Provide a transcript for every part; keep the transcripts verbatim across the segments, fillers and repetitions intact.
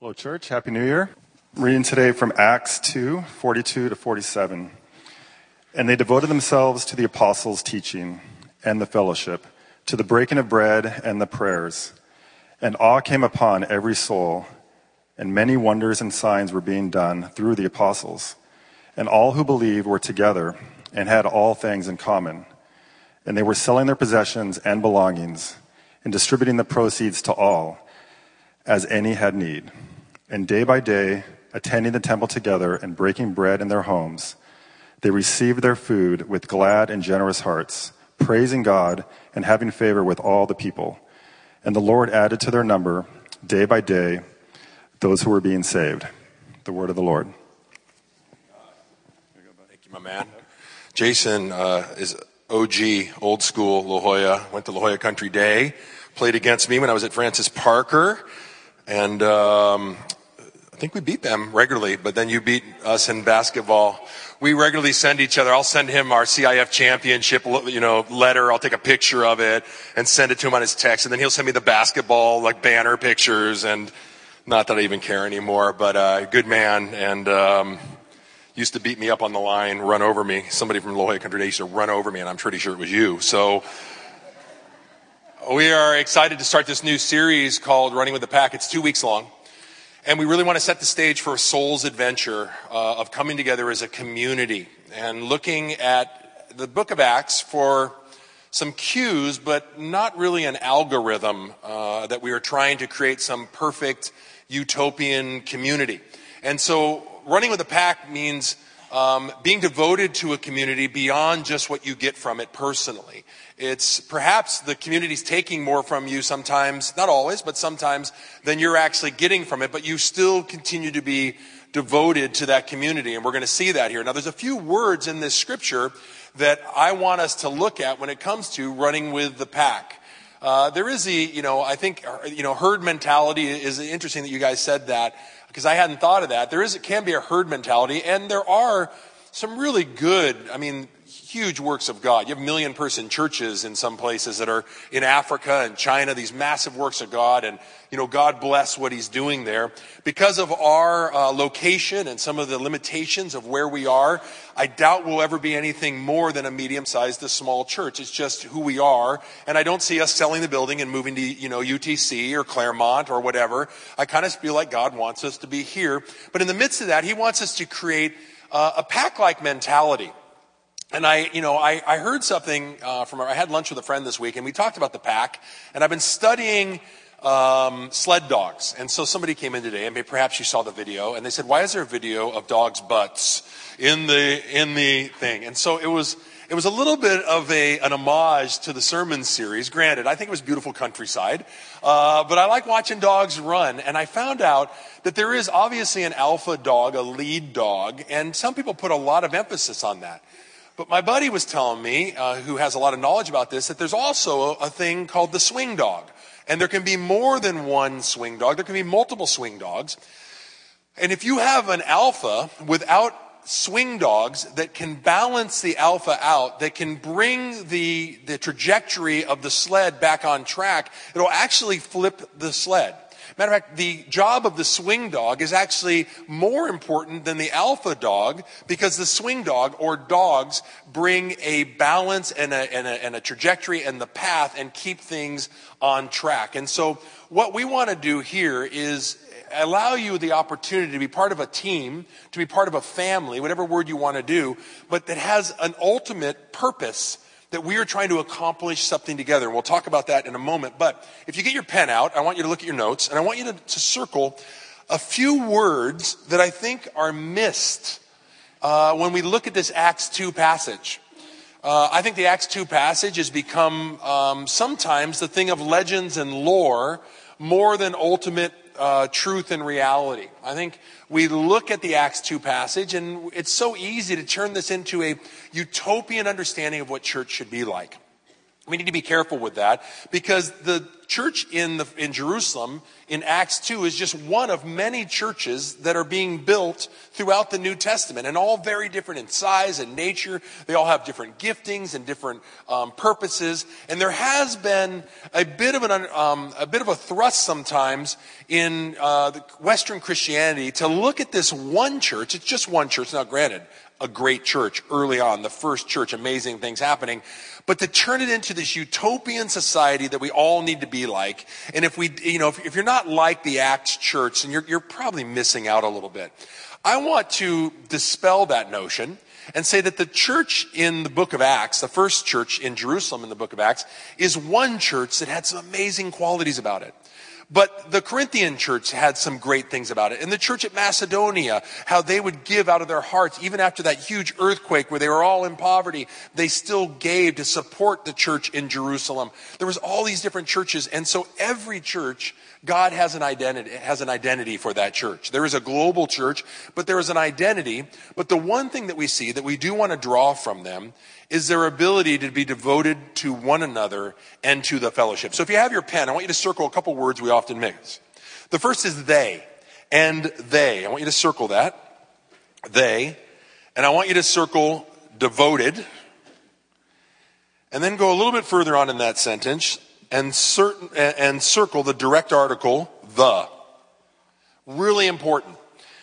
Hello, church. Happy New Year. I'm reading today from Acts two, forty-two to forty-seven. And they devoted themselves to the apostles' teaching and the fellowship, to the breaking of bread and the prayers. And awe came upon every soul, and many wonders and signs were being done through the apostles. And all who believed were together and had all things in common. And they were selling their possessions and belongings and distributing the proceeds to all, as any had need. And day by day, attending the temple together and breaking bread in their homes, they received their food with glad and generous hearts, praising God and having favor with all the people. And the Lord added to their number, day by day, those who were being saved. The word of the Lord. Thank you, my man. Jason uh, is O G, old school La Jolla. Went to La Jolla Country Day. Played against me when I was at Francis Parker. And um, I think we beat them regularly, but then you beat us in basketball. We regularly send each other. I'll send him our C I F championship, you know, letter. I'll take a picture of it and send it to him on his text. And then he'll send me the basketball, like, banner pictures. And not that I even care anymore, but uh, good man. And um, used to beat me up on the line, run over me. Somebody from La Jolla Country Day used to run over me, and I'm pretty sure it was you. So we are excited to start this new series called Running with the Pack. It's two weeks long. And we really want to set the stage for a soul's adventure uh, of coming together as a community and looking at the book of Acts for some cues, but not really an algorithm uh, that we are trying to create some perfect utopian community. And so running with the pack means um, being devoted to a community beyond just what you get from it personally. It's perhaps the community's taking more from you sometimes, not always, but sometimes, than you're actually getting from it, but you still continue to be devoted to that community, and we're going to see that here. Now, there's a few words in this scripture that I want us to look at when it comes to running with the pack. Uh, there is the, you know, I think, you know, herd mentality is interesting that you guys said that, because I hadn't thought of that. There is, it can be a herd mentality, and there are some really good, I mean, huge works of God. You have million person churches in some places that are in Africa and China, these massive works of God, and, you know, God bless what he's doing there. Because of our uh, location and some of the limitations of where we are, I doubt we'll ever be anything more than a medium-sized to small church. It's just who we are, and I don't see us selling the building and moving to, you know, U T C or Claremont or whatever. I kind of feel like God wants us to be here. But in the midst of that, he wants us to create uh, a pack-like mentality. And I, you know, I, I heard something uh, from, I had lunch with a friend this week, and we talked about the pack, and I've been studying um, sled dogs. And so somebody came in today, and maybe perhaps you saw the video, and they said, why is there a video of dogs' butts in the, in the thing? And so it was, it was a little bit of a, an homage to the sermon series. Granted, I think it was beautiful countryside, uh, but I like watching dogs run, and I found out that there is obviously an alpha dog, a lead dog, and some people put a lot of emphasis on that. But my buddy was telling me, uh, who has a lot of knowledge about this, that there's also a, a thing called the swing dog. And there can be more than one swing dog. There can be multiple swing dogs. And if you have an alpha without swing dogs that can balance the alpha out, that can bring the, the trajectory of the sled back on track, it'll actually flip the sled. Matter of fact, the job of the swing dog is actually more important than the alpha dog, because the swing dog or dogs bring a balance and a, and a, and a trajectory and the path and keep things on track. And so what we want to do here is allow you the opportunity to be part of a team, to be part of a family, whatever word you want to do, but that has an ultimate purpose, that we are trying to accomplish something together. And we'll talk about that in a moment. But if you get your pen out, I want you to look at your notes, and I want you to, to circle a few words that I think are missed uh, when we look at this Acts two passage. Uh, I think the Acts two passage has become um, sometimes the thing of legends and lore more than ultimate uh, truth and reality. I think we look at the Acts two passage, and it's so easy to turn this into a utopian understanding of what church should be like. We need to be careful with that because the church in the in Jerusalem in Acts two is just one of many churches that are being built throughout the New Testament, and all very different in size and nature. They all have different giftings and different um, purposes, and there has been a bit of an um, a bit of a thrust sometimes in uh, the Western Christianity to look at this one church. It's just one church. Now, granted, a great church early on, the first church, amazing things happening. But to turn it into this utopian society that we all need to be like. And if we, you know, if, if you're not like the Acts church, then you're, you're probably missing out a little bit. I want to dispel that notion and say that the church in the book of Acts, the first church in Jerusalem in the book of Acts, is one church that had some amazing qualities about it. But the Corinthian church had some great things about it. And the church at Macedonia, how they would give out of their hearts, even after that huge earthquake where they were all in poverty, they still gave to support the church in Jerusalem. There was all these different churches. And so every church, God has an identity, has an identity for that church. There is a global church, but there is an identity. But the one thing that we see that we do want to draw from them is their ability to be devoted to one another and to the fellowship. So if you have your pen, I want you to circle a couple words we often mix. The first is they and they. I want you to circle that. They. And I want you to circle devoted. And then go a little bit further on in that sentence and certain and circle the direct article, the. Really important.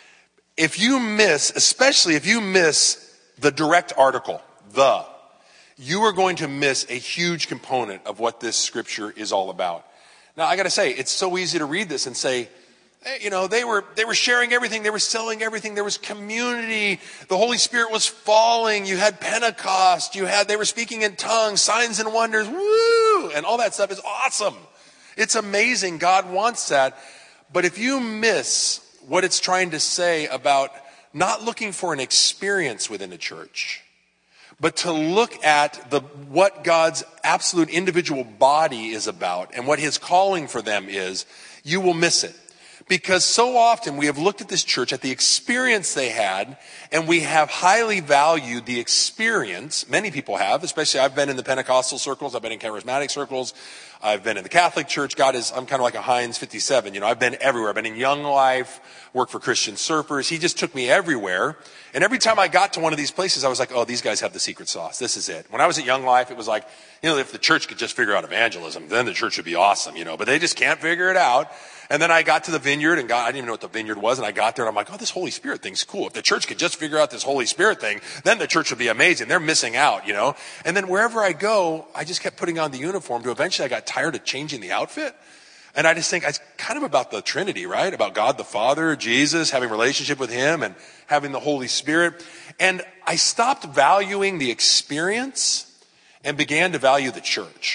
If you miss, especially if you miss the direct article, the, you are going to miss a huge component of what this scripture is all about. Now, I got to say, it's so easy to read this and say, hey, you know, they were they were sharing everything, they were selling everything, there was community, the Holy Spirit was falling, you had Pentecost, you had they were speaking in tongues, signs and wonders, woo, and all that stuff is awesome. It's amazing. God wants that. But if you miss what it's trying to say about not looking for an experience within a church, but to look at the what God's absolute individual body is about and what his calling for them is, you will miss it. Because so often we have looked at this church, at the experience they had, and we have highly valued the experience. Many people have, especially I've been in the Pentecostal circles, I've been in charismatic circles, I've been in the Catholic Church. God is, I'm kind of like a Heinz fifty-seven, you know, I've been everywhere. I've been in Young Life, worked for Christian Surfers. He just took me everywhere. And every time I got to one of these places, I was like, oh, these guys have the secret sauce. This is it. When I was at Young Life, it was like, you know, if the church could just figure out evangelism, then the church would be awesome, you know, but they just can't figure it out. And then I got to the Vineyard and got, I didn't even know what the Vineyard was. And I got there and I'm like, oh, this Holy Spirit thing's cool. If the church could just figure out this Holy Spirit thing, then the church would be amazing. They're missing out, you know. And then wherever I go, I just kept putting on the uniform to eventually I got tired of changing the outfit. And I just think it's kind of about the Trinity, right? About God the Father, Jesus, having a relationship with him and having the Holy Spirit. And I stopped valuing the experience and began to value the church.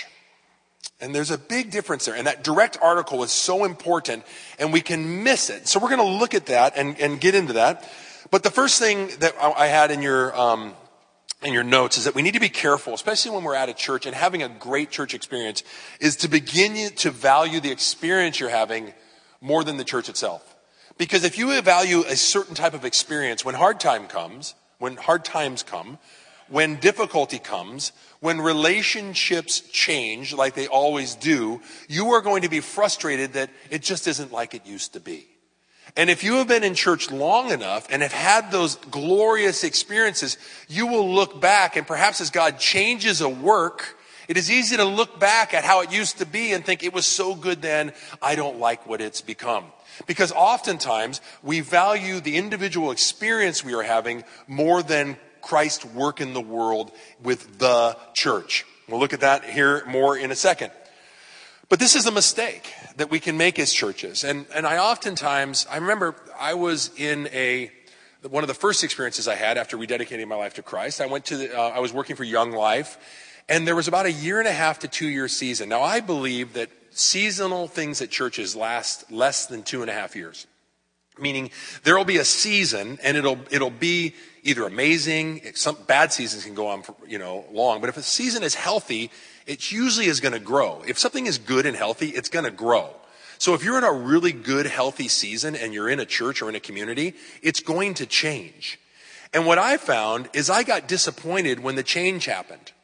And there's a big difference there. And that direct article is so important and we can miss it. So we're going to look at that and, and get into that. But the first thing that I had in your, um, in your notes is that we need to be careful, especially when we're at a church and having a great church experience, is to begin to value the experience you're having more than the church itself. Because if you value a certain type of experience, when hard time comes, when hard times come, when difficulty comes, when relationships change like they always do, you are going to be frustrated that it just isn't like it used to be. And if you have been in church long enough and have had those glorious experiences, you will look back and perhaps as God changes a work, it is easy to look back at how it used to be and think it was so good then, I don't like what it's become. Because oftentimes we value the individual experience we are having more than Christ's work in the world with the church. We'll look at that here more in a second. But this is a mistake that we can make as churches. And, and I oftentimes, I remember I was in a, one of the first experiences I had after rededicating my life to Christ. I went to, the, uh, I was working for Young Life, and there was about a year and a half to two year season. Now I believe that seasonal things at churches last less than two and a half years. Meaning there will be a season and it'll it'll be either amazing, some bad seasons can go on for, you know, long, but if a season is healthy, it usually is going to grow. If something is good and healthy, it's going to grow. So if you're in a really good, healthy season and you're in a church or in a community, it's going to change. And what I found is I got disappointed when the change happened.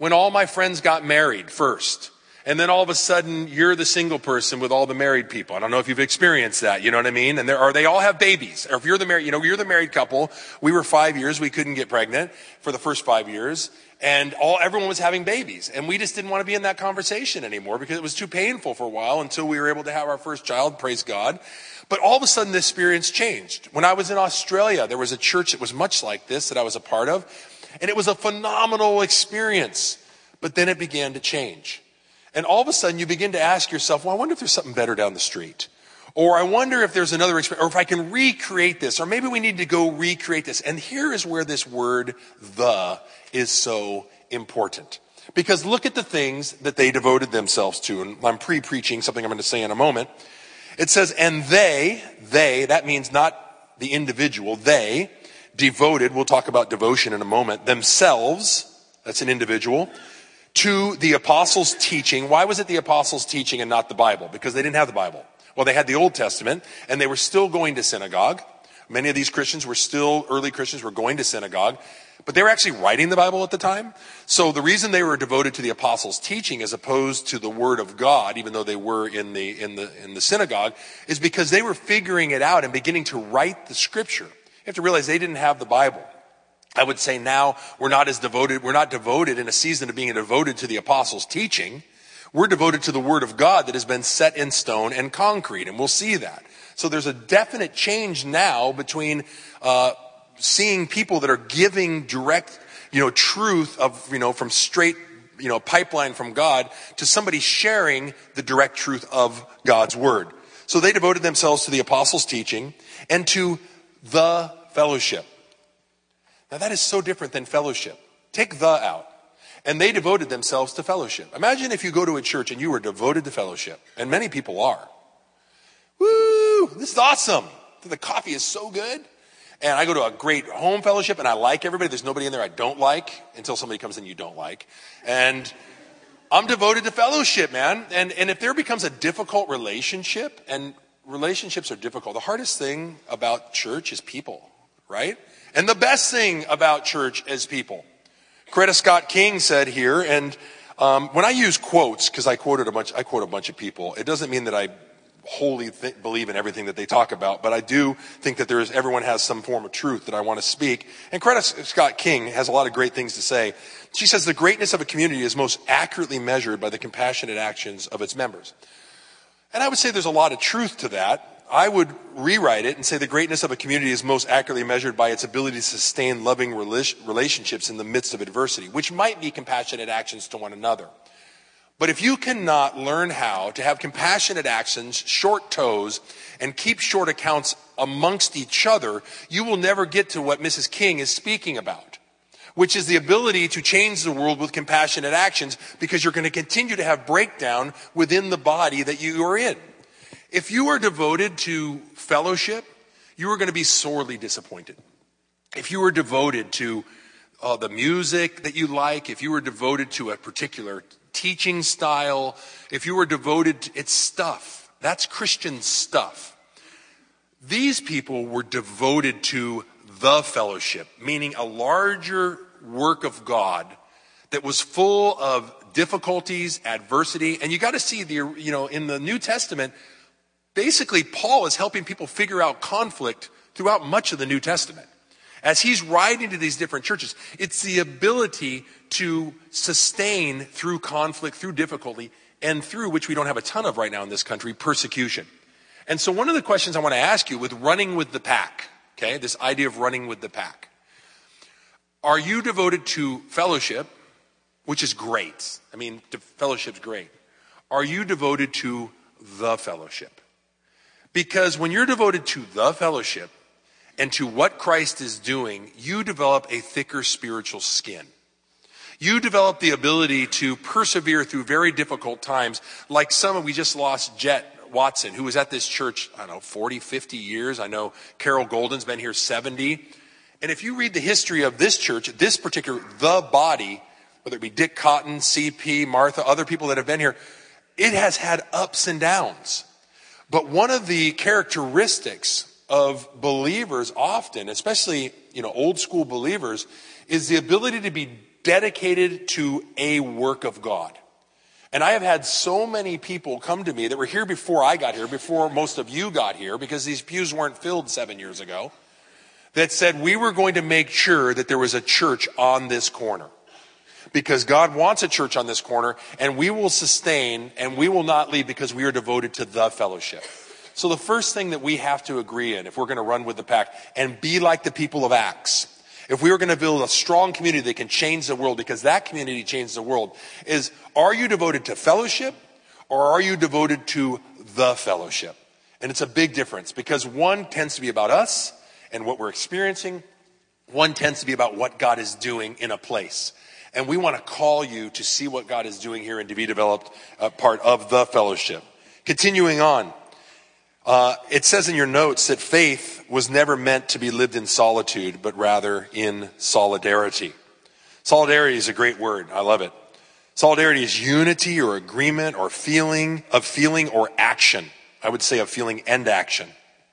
when all my friends got married first. And then all of a sudden, you're the single person with all the married people. I don't know if you've experienced that, you know what I mean? And there are, they all have babies. Or if you're the married, you know, you're the married couple. We were five years, we couldn't get pregnant for the first five years. And all, everyone was having babies. And we just didn't want to be in that conversation anymore because it was too painful for a while until we were able to have our first child, praise God. But all of a sudden, this experience changed. When I was in Australia, there was a church that was much like this that I was a part of. And it was a phenomenal experience. But then it began to change. And all of a sudden you begin to ask yourself, well, I wonder if there's something better down the street. Or I wonder if there's another experience, or if I can recreate this, or maybe we need to go recreate this. And here is where this word, the, is so important. Because look at the things that they devoted themselves to. And I'm pre-preaching something I'm going to say in a moment. It says, and they, they, that means not the individual, they devoted, we'll talk about devotion in a moment, themselves, that's an individual, to the apostles' teaching. Why was it the apostles' teaching and not the Bible? Because they didn't have the Bible. Well, they had the Old Testament, and they were still going to synagogue. Many of these Christians were still, early Christians were going to synagogue, but they were actually writing the Bible at the time. So the reason they were devoted to the apostles' teaching as opposed to the Word of God, even though they were in the, in the, in the synagogue, is because they were figuring it out and beginning to write the Scripture. You have to realize they didn't have the Bible. I would say now we're not as devoted, we're not devoted in a season of being devoted to the apostles' teaching. We're devoted to the Word of God that has been set in stone and concrete, and we'll see that. So there's a definite change now between uh seeing people that are giving direct, you know, truth of, you know, from straight, you know, pipeline from God to somebody sharing the direct truth of God's Word. So they devoted themselves to the apostles' teaching and to the fellowship. Now that is so different than fellowship. Take the out. And they devoted themselves to fellowship. Imagine if you go to a church and you were devoted to fellowship. And many people are. Woo! This is awesome. The coffee is so good. And I go to a great home fellowship and I like everybody. There's nobody in there I don't like until somebody comes in you don't like. And I'm devoted to fellowship, man. And, and if there becomes a difficult relationship, and relationships are difficult, the hardest thing about church is people, right? And the best thing about church is people. Coretta Scott King said here, and um, when I use quotes, because I quoted a bunch, I quote a bunch of people, it doesn't mean that I wholly th- believe in everything that they talk about, but I do think that there is, everyone has some form of truth that I want to speak. And Coretta Scott King has a lot of great things to say. She says the greatness of a community is most accurately measured by the compassionate actions of its members. And I would say there's a lot of truth to that. I would rewrite it and say the greatness of a community is most accurately measured by its ability to sustain loving relationships in the midst of adversity, which might be compassionate actions to one another. But if you cannot learn how to have compassionate actions, short toes, and keep short accounts amongst each other, you will never get to what Missus King is speaking about, which is the ability to change the world with compassionate actions, because you're going to continue to have breakdown within the body that you are in. If you are devoted to fellowship, you are going to be sorely disappointed. If you are devoted to uh, the music that you like, if you were devoted to a particular teaching style, if you were devoted to its stuff, that's Christian stuff. These people were devoted to the fellowship, meaning a larger work of God that was full of difficulties, adversity. And you got to see the, you know, in the New Testament, basically, Paul is helping people figure out conflict throughout much of the New Testament. As he's writing to these different churches, it's the ability to sustain through conflict, through difficulty, and through, which we don't have a ton of right now in this country, persecution. And so one of the questions I want to ask you with running with the pack, okay, this idea of running with the pack. Are you devoted to fellowship, which is great? I mean, fellowship's great. Are you devoted to the fellowship? Because when you're devoted to the fellowship and to what Christ is doing, you develop a thicker spiritual skin. You develop the ability to persevere through very difficult times, like some, we just lost Jet Watson, who was at this church, I don't know, forty, fifty years. I know Carol Golden's been here seventy. And if you read the history of this church, this particular, the body, whether it be Dick Cotton, C P, Martha, other people that have been here, it has had ups and downs. But one of the characteristics of believers often, especially, you know, old school believers, is the ability to be dedicated to a work of God. And I have had so many people come to me that were here before I got here, before most of you got here, because these pews weren't filled seven years ago, that said we were going to make sure that there was a church on this corner. Because God wants a church on this corner, and we will sustain and we will not leave because we are devoted to the fellowship. So the first thing that we have to agree in, if we're going to run with the pack and be like the people of Acts, if we are going to build a strong community that can change the world, because that community changes the world, is are you devoted to fellowship or are you devoted to the fellowship? And it's a big difference, because one tends to be about us and what we're experiencing. One tends to be about what God is doing in a place. And we want to call you to see what God is doing here and to be developed uh, part of the fellowship. Continuing on, uh, it says in your notes that faith was never meant to be lived in solitude, but rather in solidarity. Solidarity is a great word. I love it. Solidarity is unity or agreement or feeling of feeling or action. I would say of feeling and action,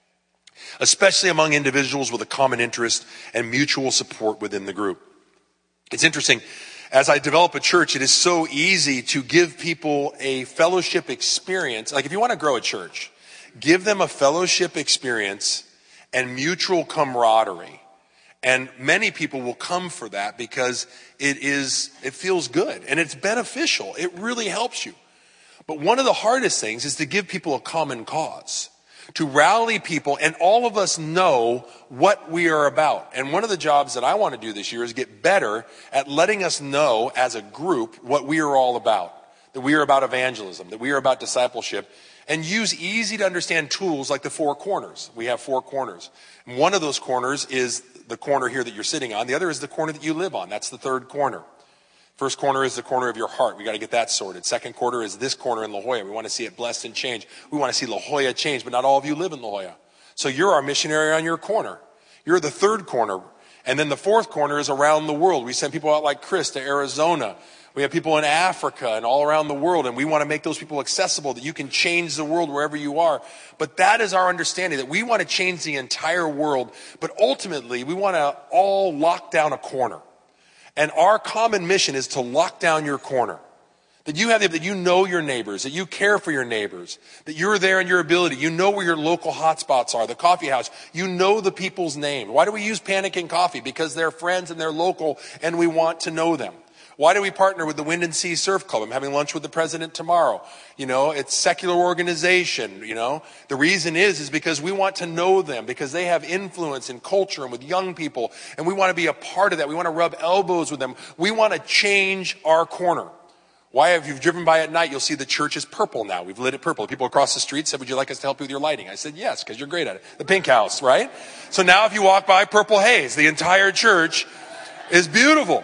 especially among individuals with a common interest and mutual support within the group. It's interesting. As I develop a church, it is so easy to give people a fellowship experience. Like if you want to grow a church, give them a fellowship experience and mutual camaraderie. And many people will come for that because it is, it feels good and it's beneficial. It really helps you. But one of the hardest things is to give people a common cause, to rally people, and all of us know what we are about. And one of the jobs that I want to do this year is get better at letting us know as a group what we are all about. That we are about evangelism, that we are about discipleship, and use easy to understand tools like the four corners. We have four corners. And one of those corners is the corner here that you're sitting on. The other is the corner that you live on. That's the third corner. First corner is the corner of your heart. We got to get that sorted. Second corner is this corner in La Jolla. We want to see it blessed and change. We want to see La Jolla change, but not all of you live in La Jolla. So you're our missionary on your corner. You're the third corner. And then the fourth corner is around the world. We send people out like Chris to Arizona. We have people in Africa and all around the world, and we want to make those people accessible, that you can change the world wherever you are. But that is our understanding, that we want to change the entire world, but ultimately we want to all lock down a corner. And our common mission is to lock down your corner. That you have, that you know your neighbors, that you care for your neighbors, that you're there in your ability. You know where your local hotspots are, the coffee house. You know the people's name. Why do we use Panic and Coffee? Because they're friends and they're local and we want to know them. Why do we partner with the Wind and Sea Surf Club? I'm having lunch with the president tomorrow. You know, it's secular organization, you know. The reason is, is because we want to know them, because they have influence in culture and with young people, and we want to be a part of that. We want to rub elbows with them. We want to change our corner. Why, if you've driven by at night, you'll see the church is purple now. We've lit it purple. People across the street said, would you like us to help you with your lighting? I said, yes, because you're great at it. The pink house, right? So now if you walk by, purple haze. The entire church is beautiful.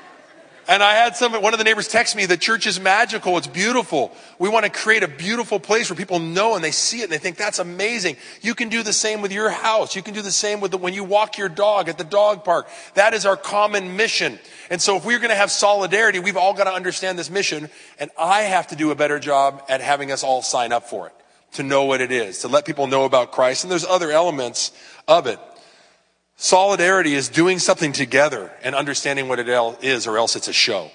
And I had some, one of the neighbors text me, the church is magical, it's beautiful. We want to create a beautiful place where people know and they see it and they think that's amazing. You can do the same with your house. You can do the same with the, when you walk your dog at the dog park. That is our common mission. And so if we're going to have solidarity, we've all got to understand this mission. And I have to do a better job at having us all sign up for it, to know what it is, to let people know about Christ. And there's other elements of it. Solidarity is doing something together and understanding what it is, or else it's a show.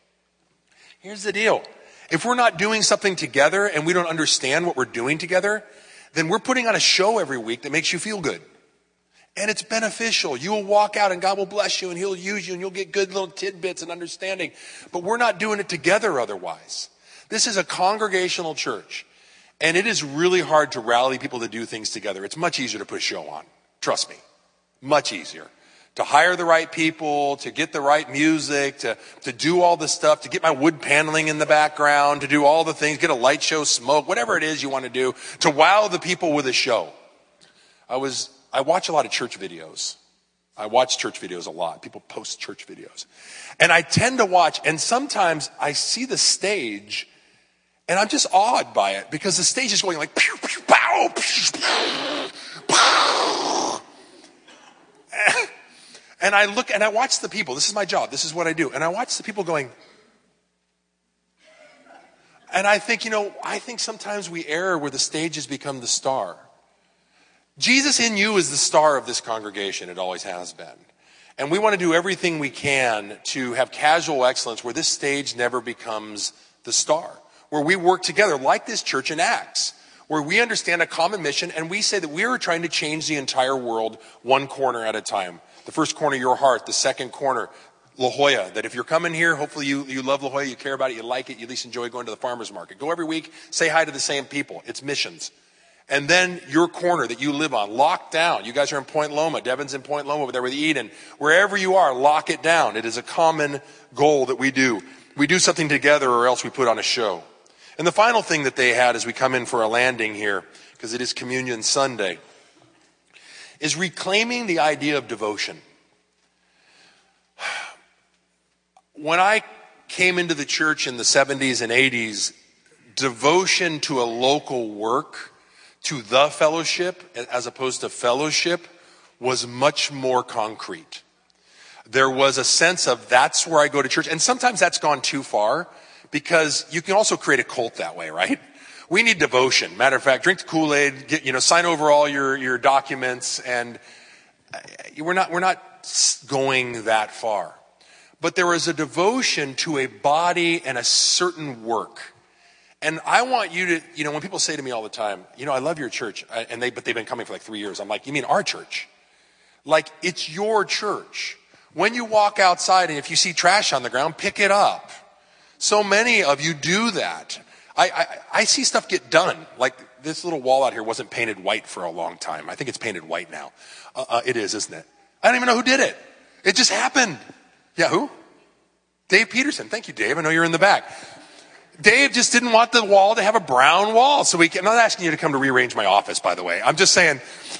Here's the deal. If we're not doing something together and we don't understand what we're doing together, then we're putting on a show every week that makes you feel good. And it's beneficial. You will walk out and God will bless you and he'll use you and you'll get good little tidbits and understanding. But we're not doing it together otherwise. This is a congregational church. And it is really hard to rally people to do things together. It's much easier to put a show on. Trust me. Much easier. To hire the right people, to get the right music, to, to do all the stuff, to get my wood paneling in the background, to do all the things, get a light show, smoke, whatever it is you want to do, to wow the people with a show. I was, I watch a lot of church videos. I watch church videos a lot. People post church videos. And I tend to watch, and sometimes I see the stage, and I'm just awed by it, because the stage is going like, pew, pew, pow, pew, pew, pow. And I look and I watch the people. This is my job. This is what I do. And I watch the people going. And I think, you know, I think sometimes we err where the stage has become the star. Jesus in you is the star of this congregation. It always has been. And we want to do everything we can to have casual excellence where this stage never becomes the star, where we work together like this church in Acts, where we understand a common mission and we say that we are trying to change the entire world one corner at a time. The first corner, your heart. The second corner, La Jolla. That if you're coming here, hopefully you, you love La Jolla, you care about it, you like it, you at least enjoy going to the farmer's market. Go every week, say hi to the same people. It's missions. And then your corner that you live on, lock down. You guys are in Point Loma. Devin's in Point Loma over there with Eden. Wherever you are, lock it down. It is a common goal that we do. We do something together or else we put on a show. And the final thing that they had as we come in for a landing here, because it is Communion Sunday, is reclaiming the idea of devotion. When I came into the church in the seventies and eighties, devotion to a local work, to the fellowship, as opposed to fellowship, was much more concrete. There was a sense of that's where I go to church. And sometimes that's gone too far because you can also create a cult that way, right? We need devotion. Matter of fact, drink the Kool-Aid, get, you know, sign over all your, your documents, and we're not, we're not going that far. But there is a devotion to a body and a certain work. And I want you to, you know, when people say to me all the time, you know, I love your church, and they, but they've been coming for like three years. I'm like, you mean our church? Like, it's your church. When you walk outside and if you see trash on the ground, pick it up. So many of you do that. I, I, I see stuff get done. Like this little wall out here wasn't painted white for a long time. I think it's painted white now. Uh, uh, it is, isn't it? I don't even know who did it. It just happened. Yeah, who? Dave Peterson. Thank you, Dave. I know you're in the back. Dave just didn't want the wall to have a brown wall. So we can, I'm not asking you to come to rearrange my office, by the way. I'm just saying,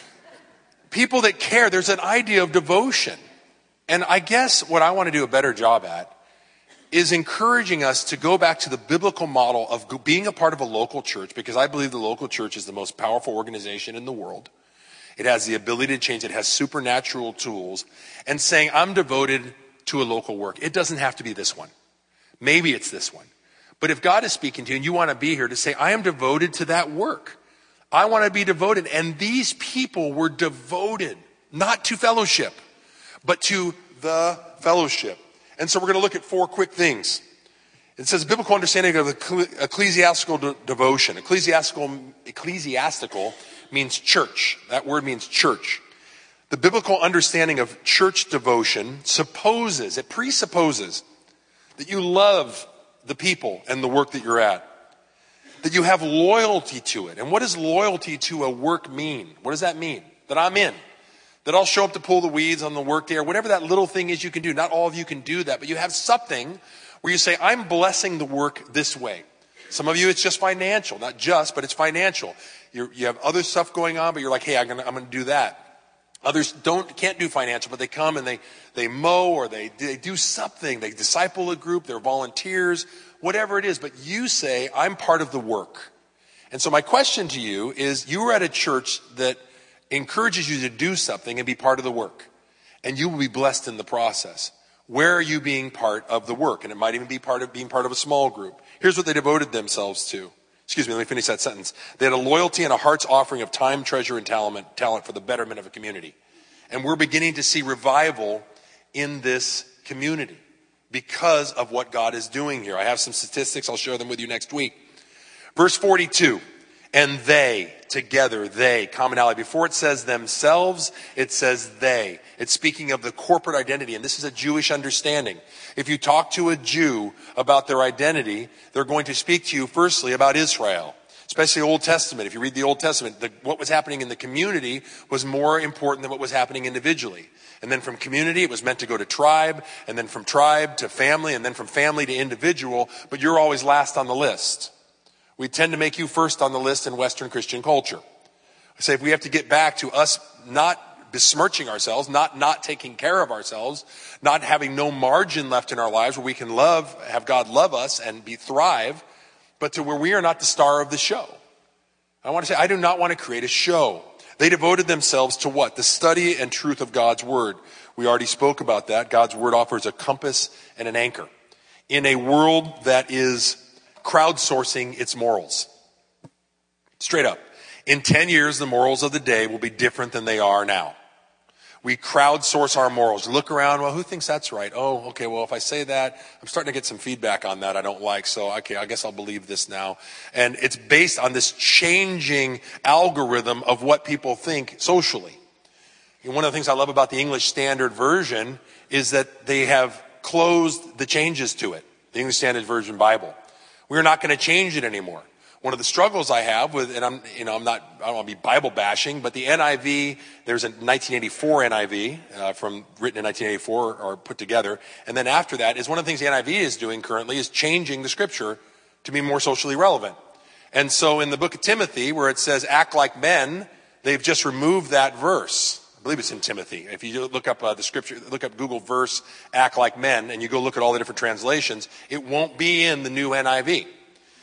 people that care, there's an idea of devotion. And I guess what I want to do a better job at is encouraging us to go back to the biblical model of being a part of a local church, because I believe the local church is the most powerful organization in the world. It has the ability to change. It has supernatural tools. And saying, I'm devoted to a local work. It doesn't have to be this one. Maybe it's this one. But if God is speaking to you and you want to be here to say, I am devoted to that work. I want to be devoted. And these people were devoted, not to fellowship, but to the fellowship. And so we're going to look at four quick things. It says biblical understanding of ecclesiastical de- devotion. Ecclesiastical, ecclesiastical means church. That word means church. The biblical understanding of church devotion supposes, it presupposes that you love the people and the work that you're at. That you have loyalty to it. And what does loyalty to a work mean? What does that mean? That I'm in. That I'll show up to pull the weeds on the work day or whatever that little thing is you can do. Not all of you can do that, but you have something where you say, I'm blessing the work this way. Some of you, it's just financial. Not just, but it's financial. You're, you have other stuff going on, but you're like, hey, I'm gonna, I'm gonna do that. Others don't, can't do financial, but they come and they, they mow or they, they do something. They disciple a group, they're volunteers, whatever it is. But you say, I'm part of the work. And so my question to you is, you are at a church that encourages you to do something and be part of the work. And you will be blessed in the process. Where are you being part of the work? And it might even be part of being part of a small group. Here's what they devoted themselves to. Excuse me, let me finish that sentence. They had a loyalty and a heart's offering of time, treasure, and talent, talent for the betterment of a community. And we're beginning to see revival in this community because of what God is doing here. I have some statistics. I'll share them with you next week. Verse forty-two, and they, together, they, commonality. Before it says themselves, it says they. It's speaking of the corporate identity, and this is a Jewish understanding. If you talk to a Jew about their identity, they're going to speak to you firstly about Israel, especially Old Testament. If you read the Old Testament, the, what was happening in the community was more important than what was happening individually. And then from community, it was meant to go to tribe, and then from tribe to family, and then from family to individual, but you're always last on the list. We tend to make you first on the list in Western Christian culture. I say if we have to get back to us not besmirching ourselves, not not taking care of ourselves, not having no margin left in our lives where we can love, have God love us and be thrive, but to where we are not the star of the show. I want to say, I do not want to create a show. They devoted themselves to what? The study and truth of God's word. We already spoke about that. God's word offers a compass and an anchor in a world that is crowdsourcing its morals. Straight up. In ten years, the morals of the day will be different than they are now. We crowdsource our morals. Look around, well, who thinks that's right? Oh, okay, well, if I say that, I'm starting to get some feedback on that I don't like, so okay, I guess I'll believe this now. And it's based on this changing algorithm of what people think socially. And one of the things I love about the English Standard Version is that they have closed the changes to it, the English Standard Version Bible. We're not going to change it anymore. One of the struggles I have with, and I'm, you know, I'm not, I don't want to be Bible bashing, but the N I V, there's a nineteen eighty-four N I V, uh, from, written in nineteen eighty-four or put together. And then after that is one of the things the N I V is doing currently is changing the scripture to be more socially relevant. And so in the book of Timothy, where it says, act like men, they've just removed that verse. I believe it's in Timothy. If you look up uh, the scripture, look up Google verse, act like men, and you go look at all the different translations, it won't be in the new N I V.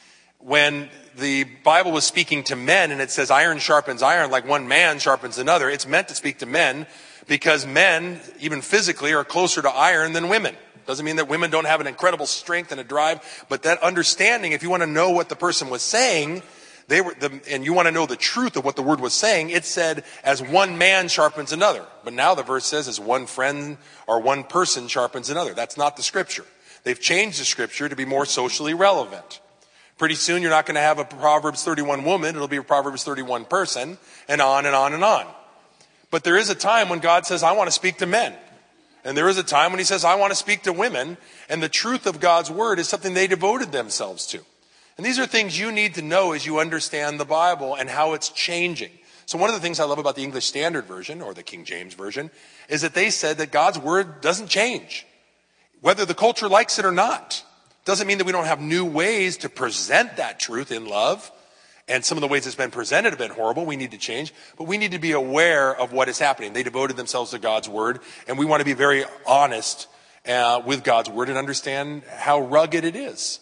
When the Bible was speaking to men and it says iron sharpens iron like one man sharpens another, it's meant to speak to men because men, even physically, are closer to iron than women. Doesn't mean that women don't have an incredible strength and a drive, but that understanding, if you want to know what the person was saying, they were the, and you want to know the truth of what the word was saying, it said as one man sharpens another. But now the verse says as one friend or one person sharpens another. That's not the scripture. They've changed the scripture to be more socially relevant. Pretty soon you're not going to have a Proverbs thirty-one woman, it'll be a Proverbs thirty-one person, and on and on and on. But there is a time when God says, I want to speak to men. And there is a time when he says, I want to speak to women. And the truth of God's word is something they devoted themselves to. And these are things you need to know as you understand the Bible and how it's changing. So one of the things I love about the English Standard Version, or the King James Version, is that they said that God's word doesn't change, whether the culture likes it or not. Doesn't mean that we don't have new ways to present that truth in love. And some of the ways it's been presented have been horrible. We need to change. But we need to be aware of what is happening. They devoted themselves to God's word. And we want to be very honest uh, with God's word and understand how rugged it is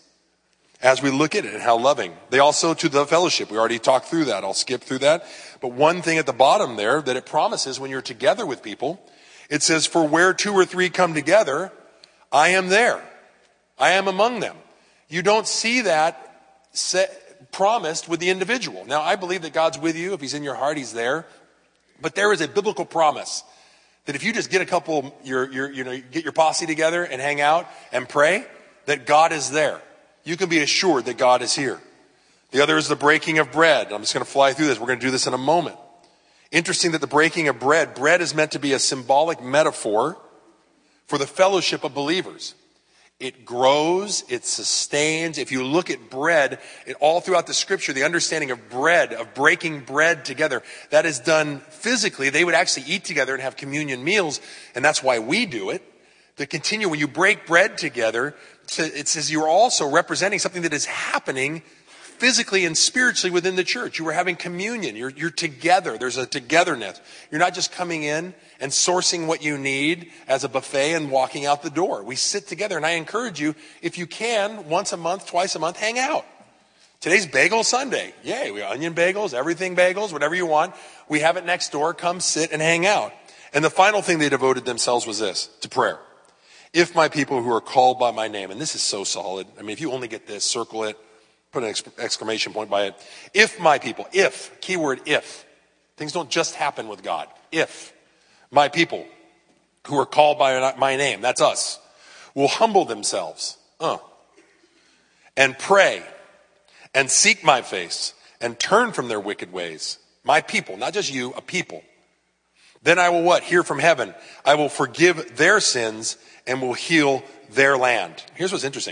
as we look at it and how loving. They also, to the fellowship. We already talked through that. I'll skip through that. But one thing at the bottom there that it promises when you're together with people, it says, for where two or three come together, I am there. I am among them. You don't see that set, promised with the individual. Now, I believe that God's with you. If he's in your heart, he's there. But there is a biblical promise that if you just get a couple, your, your, you know, get your posse together and hang out and pray, that God is there. You can be assured that God is here. The other is the breaking of bread. I'm just going to fly through this. We're going to do this in a moment. Interesting that the breaking of bread, bread is meant to be a symbolic metaphor for the fellowship of believers. It grows, it sustains. If you look at bread, it, all throughout the scripture, the understanding of bread, of breaking bread together, that is done physically. They would actually eat together and have communion meals, and that's why we do it. To continue, when you break bread together, to, it says you're also representing something that is happening physically and spiritually within the church. You are having communion. You're, you're together. There's a togetherness. You're not just coming in and sourcing what you need as a buffet and walking out the door. We sit together, and I encourage you, if you can, once a month, twice a month, hang out. Today's Bagel Sunday. Yay, we have onion bagels, everything bagels, whatever you want. We have it next door. Come sit and hang out. And the final thing they devoted themselves was this, to prayer. If my people who are called by my name, and this is so solid. I mean, if you only get this, circle it, put an exclamation point by it. If my people, if, keyword if. Things don't just happen with God. If my people who are called by my name, that's us, will humble themselves uh, and pray and seek my face and turn from their wicked ways. My people, not just you, a people. Then I will what? Hear from heaven. I will forgive their sins and will heal their land. Here's what's interesting.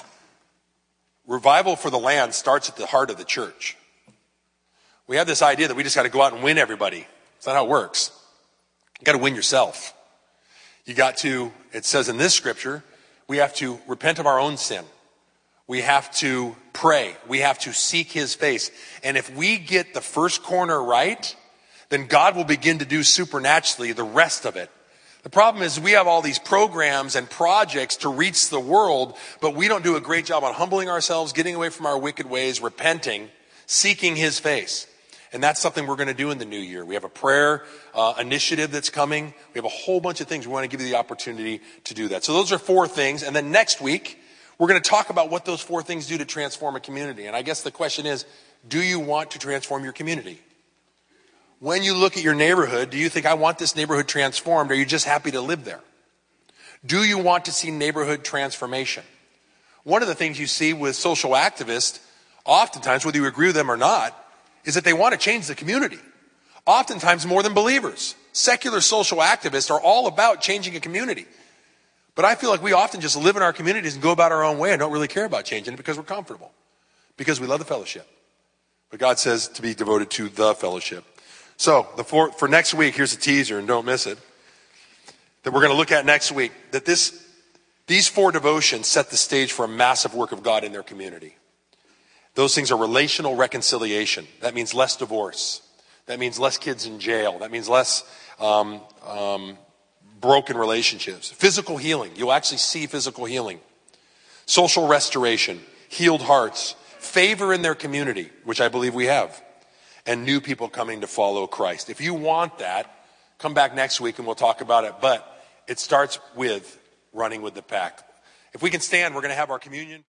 Revival for the land starts at the heart of the church. We have this idea that we just got to go out and win everybody. That's not how it works. You got to win yourself. You got to, it says in this scripture, we have to repent of our own sin. We have to pray. We have to seek his face. And if we get the first corner right, then God will begin to do supernaturally the rest of it. The problem is we have all these programs and projects to reach the world, but we don't do a great job on humbling ourselves, getting away from our wicked ways, repenting, seeking his face. And that's something we're going to do in the new year. We have a prayer uh, initiative that's coming. We have a whole bunch of things. We want to give you the opportunity to do that. So those are four things. And then next week, we're going to talk about what those four things do to transform a community. And I guess the question is, do you want to transform your community? When you look at your neighborhood, do you think, I want this neighborhood transformed? Or are you just happy to live there? Do you want to see neighborhood transformation? One of the things you see with social activists, oftentimes, whether you agree with them or not, is that they want to change the community. Oftentimes more than believers. Secular social activists are all about changing a community. But I feel like we often just live in our communities and go about our own way and don't really care about changing it because we're comfortable. Because we love the fellowship. But God says to be devoted to the fellowship. So, the for, for next week, here's a teaser, and don't miss it, that we're going to look at next week, that this, these four devotions set the stage for a massive work of God in their community. Those things are relational reconciliation. That means less divorce. That means less kids in jail. That means less um, um, broken relationships. Physical healing. You'll actually see physical healing. Social restoration. Healed hearts. Favor in their community, which I believe we have. And new people coming to follow Christ. If you want that, come back next week and we'll talk about it. But it starts with running with the pack. If we can stand, we're going to have our communion.